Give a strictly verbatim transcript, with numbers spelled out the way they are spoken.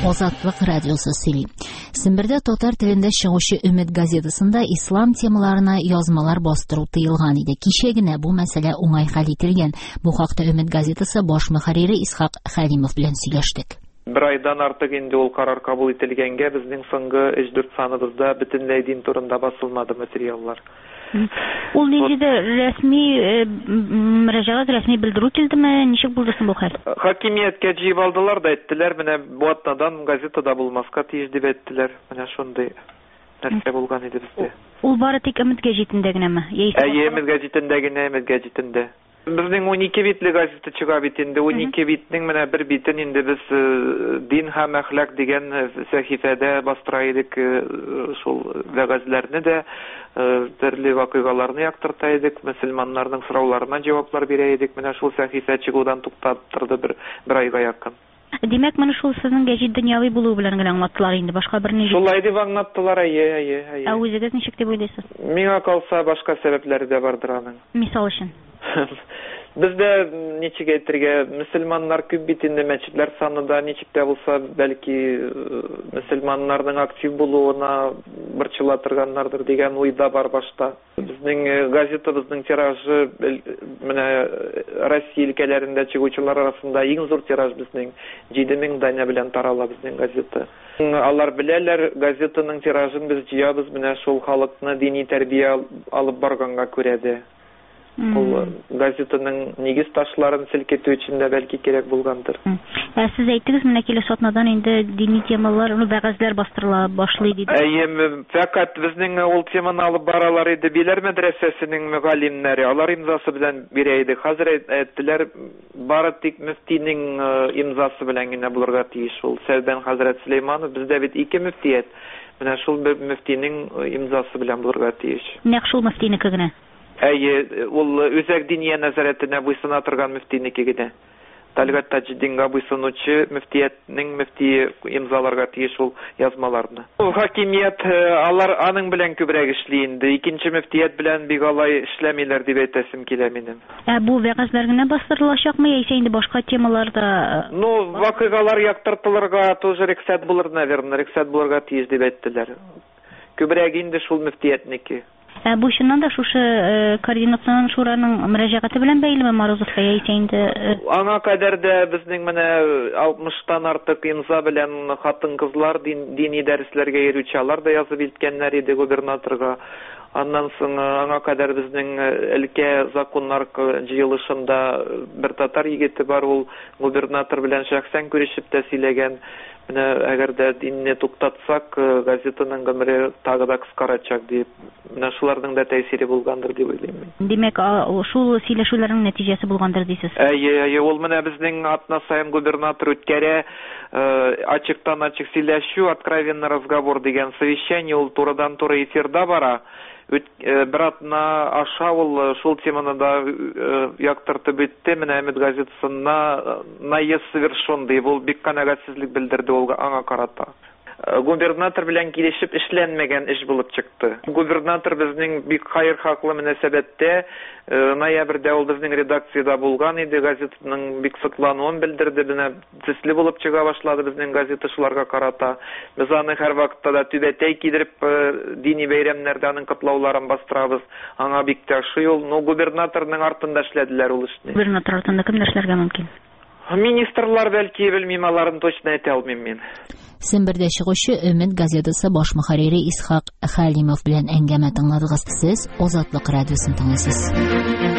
Азатлык радиосы сөйли. Сембердә татар телендә чыгучы Өмет газетасында ислам темаларына язмалар бастыру тыелган иде. Кичә генә бу мәсьәлә уңай хәл ителгән. Бу хакта Өмет газетасы баш мөхәррире Исхак Хәлимов белән сөйләштек. Bir aydan артык инде ул карар кабул ителгәнгә, безнең соңгы өч дүрт саныбызда бөтенләй дин турында басылмады материаллар. Ул ничек рәсми мөрәҗәгать, рәсми белдерү килдеме? Ничек булды соң бу хәл? Хакимияткә җыеп алдылар да әйттеләр, менә бу атнадан газетада булмаска тиеш дип әйттеләр. Менә шундый нәрсә булган иде бездә. Ул бары тик Өмет гәҗитендә генәме? Әйе, Өмет гәҗитендә генә, Өмет гәҗитендә. Безнең унике битле газета чыга бит инде. унике битнең менә бер битен инде без дин һәм әхлак дигән сәхифәдә бастыра идек, шул вәгазьләрне дә, төрле вакыйгаларны яктырта идек, мөселманнарның сорауларына җаваплар бирә идек. Менә шул сәхифә чыгудан туктаттырды бер бер айга якын. Димәк, моны шул сезнең гәҗит дөньяви булу белән генә аңлаттылар инде, башка бер ни. Шулай дип аңлаттылар, әйе, әйе, әйе. Ә үзегез ничек дип уйлыйсыз? Миңа калса башка сәбәпләре дә бардыр аның. Мисал өчен. Бездә ничек әйтергә, мөселманнар күп бит инде, мәчетләр саны да ничек тә булса, бәлки мөселманнарның актив булуына борчылатырганнардыр дигән уйда бар башта. Безнең газетабызның тиражы менә Россия өлкәләрендә чыгучылар арасында иң зур тираж безнең җиде мең данә белән тарала безнең газета. Алар беләләр, газетаның тиражын без җыябыз менә шул халыкны дини тәрбия алып барганга күрә дә. Ул газетаның нигез ташларын селкетү өчен дә бәлки кирәк булгандыр. Ә сез әйттегез, менә киләсе атнадан инде дини темалар, ну вәгазьләр бастырыла башлый диде. Әйе, фәкать безнең ул теманы алып баралар иде Биләр мәдрәсәсенең мөгаллимнәре. Алар имзасы белән бирә иде. Хәзер әйттеләр, бары тик мөфтинең имзасы белән генә булырга тиеш ул. Сәүбән хәзрәт Сөләйманов, бездә бит ике мөфтият. Менә шул мөфтинең имзасы белән булырга тиеш. Нәкъ шул мөфтинеке генә. Әйе, ул үзәк динья нәзарәтенә буйсына торган мөфтинеке генә. Талгат Таҗиддинга буйсынучы мөфтиятнең мөфтие имзаларга тиеш ул язмаларны. Хакимият алар аның белән күбрәк эшли инде. Икенче мөфтият белән бик алай эшләмиләр дип әйтәсем килә минем. Ә бу вәгазьләр генә бастырылачакмы, яисә инде башка темаларда? Ну, вакыйгалар яктыртылырга тоже рөхсәт булыр, наверное, рөхсәт булырга тиеш дип әйттеләр. Күбрәк инде шул мөфтиятнеке. Ә бу чыннан да шушы координацион шураның мөрәҗәгате белән бәйлеме Морозовка, яисә инде? Аңа кадәр дә безнең менә алтмыштан артык имза белән хатын-кызлар дини дәресләргә йөрүче алар да язып илткәннәр иде губернаторга. Аннан соң аңа кадәр безнең өлкә законнар җыелышында бер татар егете бар, ул губернатор белән шәхсән күрешеп тә сөйләгән. Менә әгәр дә динне туктатсак, газетаның гомере тагы да кыскарачак дип. Менә шуларның да тәэсире булгандыр дип уйлыйм. Димәк, шул сөйләшүләрнең нәтиҗәсе булгандыр дисез. Әйе, әйе, ул менә безнең атна саен губернатор үткәрә ачыктан ачык сөйләшү, откровенный разговор дигән совещание, ул турыдан туры эфирда бара. Бер атна аша ул шул теманы да яктыртып үтте. Менә Өмет газетасына наезд совершен дип ул бик канәгатьсезлек белдерде ул аңа карата. Губернатор белән килешеп эшләнмәгән эш булып чыкты. Губернатор безнең бик хәер хаклы мөнәсәбәттә ноябрьдә ул безнең редакциядә булган иде, газетаның бик соклануын белдерде, менә төсле булып чыга башлады безнең газета шуларга карата. Без аны һәр вакытта да түбәтәй кидереп дини бәйрәмнәрдә аның котлауларын бастырабыз. Аңа бик тә ошый ул. Ну, губернаторның артында эшләделәр ул эшне. Губернатор артында кемнәр эшләргә мөмкин? Министрлар бәлки, белмим, аларын точно әйтә алмыйм мин. Сембердә чыгучы Өмет газетасы баш мөхәррире Исхак Хәлимов белән әңгәмә тыңладыгыз. Сез Азатлык радиосын тыңлыйсыз.